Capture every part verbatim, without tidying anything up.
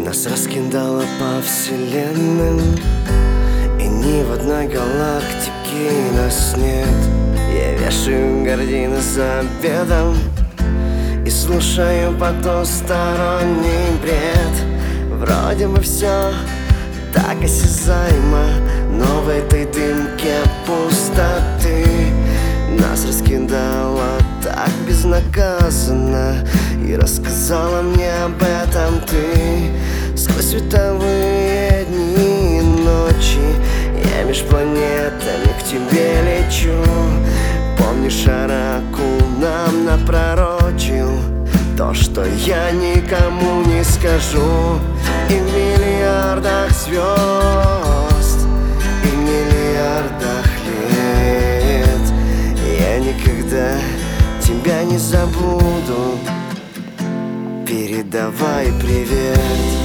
Нас раскидало по вселенным, и ни в одной галактике нас нет. Я вешаю гардины за обедом и слушаю потусторонний бред. Вроде бы все так осязаемо, но в этой дымке пустоты нас раскидало так безнаказанно, и рассказала мне об этом ты. Сквозь световые дни и ночи я меж планетами к тебе лечу. Помнишь, оракул нам напророчил то, что я никому не скажу. И в миллиардах звезд, и в миллиардах лет я никогда тебя не забуду. Передавай привет.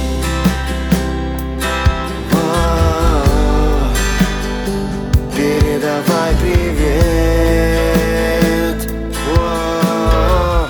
О, передавай привет. О,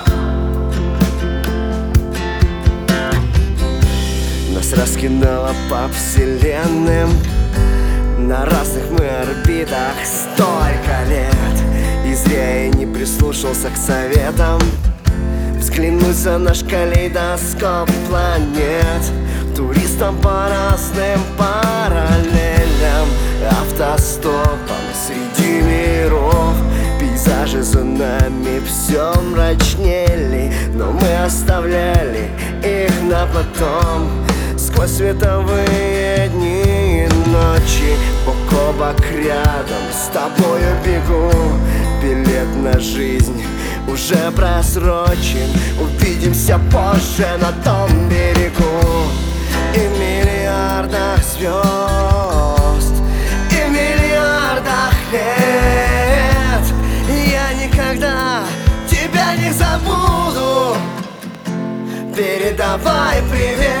нас раскидало по вселенным, на разных мы орбитах столько лет. И зря я не прислушался к советам взглянуть за наш калейдоскоп планет. Туристам по разным параллелям, автостопом среди миров. Пейзажи за нами все мрачнели, но мы оставляли их на потом. Сквозь световые дни и ночи бок о бок рядом с тобою бегу. Билет на жизнь уже просрочен, увидимся позже на том берегу. И в миллиардах звезд, и в миллиардах лет я никогда тебя не забуду. Передавай привет.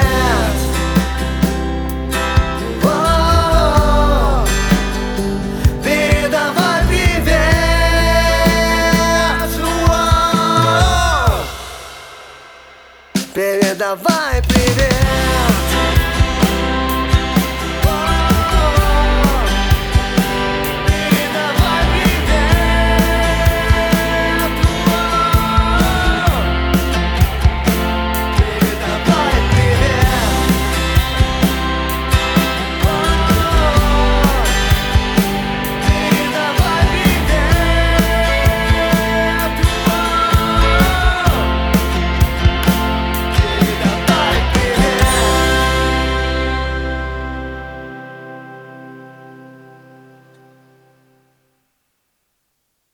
Передавай привет.